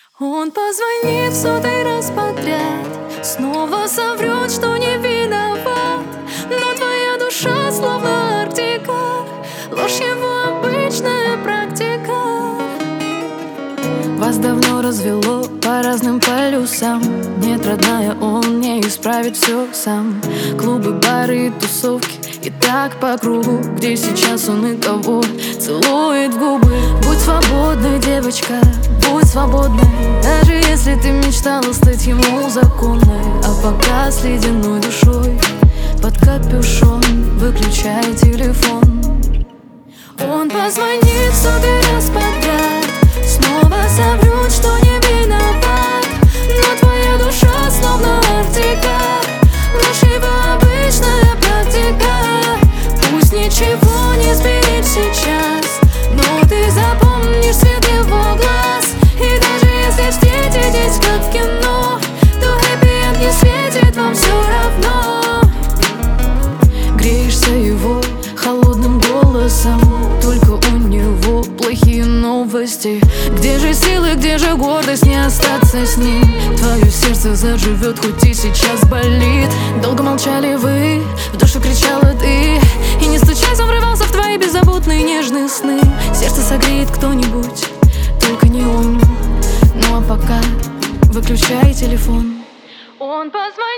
Он позвонит в 100-й раз подряд, снова соврет, что не виноват. Но твоя душа словно Арктика, ложь его обычная практика. Вас давно развело по разным полюсам. Нет, родная, он не исправит все сам. Клубы, бары и тусовки, и так по кругу. Где сейчас он и кого целует в губы? Будь свободной, девочка, будь свободной. Даже если ты мечтала стать ему законной. А пока с ледяной душой под капюшон выключай телефон. Он позвонит 100-й раз подряд, снова соврет, что не виноват. Но твоя душа словно Арктика, ложь его обычная практика. Пусть ничего не сберечь сейчас, но ты запомнишь свет его глаз. И даже если встретитесь как в кино, то хэппи-энд не светит вам все равно. Греешься его холодным голосом, только у него плохие новости. Где же силы, где же гордость не остаться с ним? Твое сердце заживет, хоть и сейчас болит. Долго молчали вы, в душу кричала ты, и не стучась, он врывался в твои беззаботные нежные сны. Сердце согреет кто-нибудь, только не он. Ну а пока выключай телефон. Он позвонит.